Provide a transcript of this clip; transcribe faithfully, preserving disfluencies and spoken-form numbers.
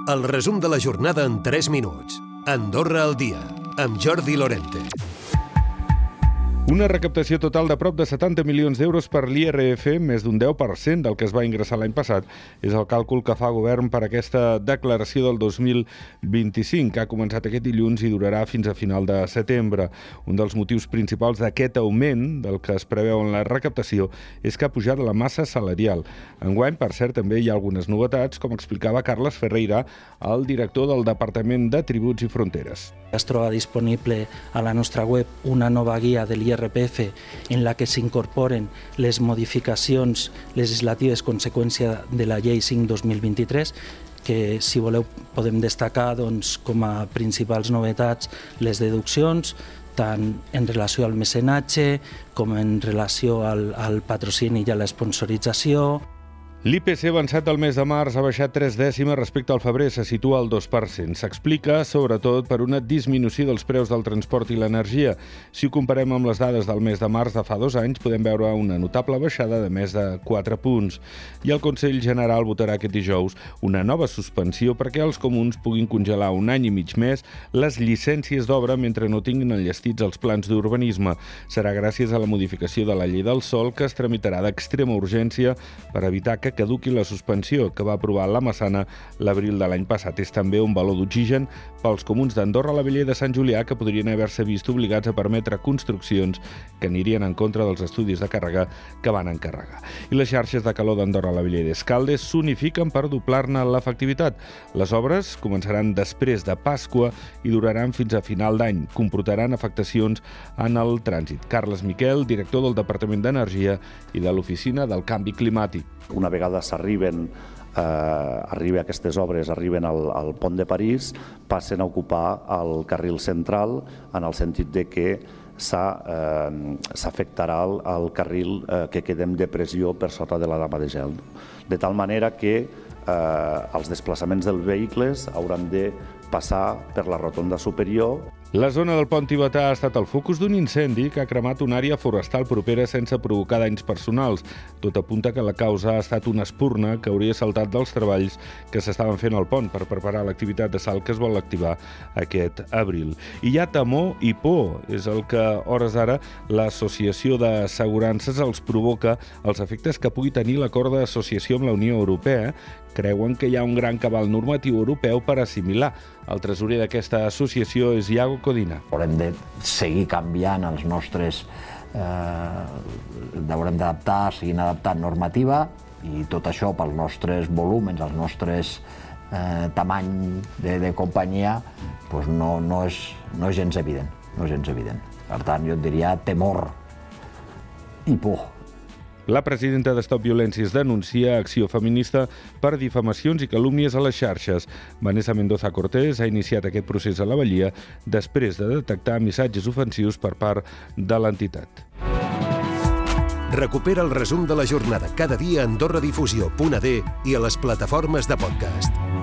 El resum de la jornada en tres minuts. Andorra al dia, amb Jordi Lorente. Una recaptació total de prop de setanta milions d'euros per l'I R F, més d'un deu per cent del que es va ingressar l'any passat, és el càlcul que fa el govern per aquesta declaració del dos mil vint-i-cinc, que ha començat aquest dilluns i durarà fins a final de setembre. Un dels motius principals d'aquest augment del que es preveu en la recaptació és que ha pujat la massa salarial. Enguany, per cert, també hi ha algunes novetats, com explicava Carles Ferreira, el director del Departament de Tributs i Fronteres. Es troba disponible a la nostra web una nova guia de l'I R P F en la que s'incorporen les modificacions legislatives conseqüència de la llei cinc dos mil vint-i-tres, que, si voleu, podem destacar doncs, com a principals novetats les deduccions, tant en relació al mecenatge com en relació al, al patrocini i a l'esponsorització. L'I P C avançat del mes de març ha baixat tres dècimes respecte al febrer, se situa al dos per cent. S'explica, sobretot, per una disminució dels preus del transport i l'energia. Si ho comparem amb les dades del mes de març de fa dos anys, podem veure una notable baixada de més de quatre punts. I el Consell General votarà aquest dijous una nova suspensió perquè els comuns puguin congelar un any i mig més les llicències d'obra mentre no tinguin enllestits els plans d'urbanisme. Serà gràcies a la modificació de la llei del sòl que es tramitarà d'extrema urgència per evitar que caduqui la suspensió que va aprovar la Massana l'abril de l'any passat. És també un valor d'oxigen pels comuns d'Andorra la Vella i de Sant Julià, que podrien haver-se vist obligats a permetre construccions que anirien en contra dels estudis de càrrega que van encarregar. I les xarxes de calor d'Andorra la Vella i d'Escaldes s'unifiquen per doblar-ne l'efectivitat. Les obres començaran després de Pasqua i duraran fins a final d'any. Comportaran afectacions en el trànsit. Carles Miquel, director del Departament d'Energia i de l'Oficina del Canvi Climàtic. Una vegada s'arriben, eh, arriba aquestes obres, arriben al, al pont de París, passen a ocupar el carril central en el sentit de que s'afectarà eh, el, el carril eh, que queda en depressió per sota de la dama de gel. De tal manera que eh, els desplaçaments dels vehicles hauran de passar per la rotonda superior. La zona del pont tibetà ha estat el focus d'un incendi que ha cremat una àrea forestal propera sense provocar danys personals. Tot apunta que la causa ha estat una espurna que hauria saltat dels treballs que s'estaven fent al pont per preparar l'activitat de salt que es vol activar aquest abril. I hi ha temor i por. És el que, a hores d'ara, l'Associació d'Assegurances els provoca els efectes que pugui tenir l'acord d'associació amb la Unió Europea. Creuen que hi ha un gran cabal normatiu europeu per assimilar. El tresorer d'aquesta associació és Iago Codina. Haurem de seguir canviant els nostres... Eh, haurem d'adaptar, seguint adaptant normativa, i tot això pels nostres volúmens, els nostres eh, tamany de, de companyia, doncs no, no, és, no és gens evident. No és gens evident. Per tant, jo et diria temor i por. La presidenta de Stop Violències denuncia acció feminista per difamacions i calúmnies a les xarxes. Vanessa Mendoza Cortés ha iniciat aquest procés a la Vallia després de detectar missatges ofensius per part de l'entitat. Recupera el resum de la jornada cada dia a AndorraDifusió punt a d i a les plataformes de podcast.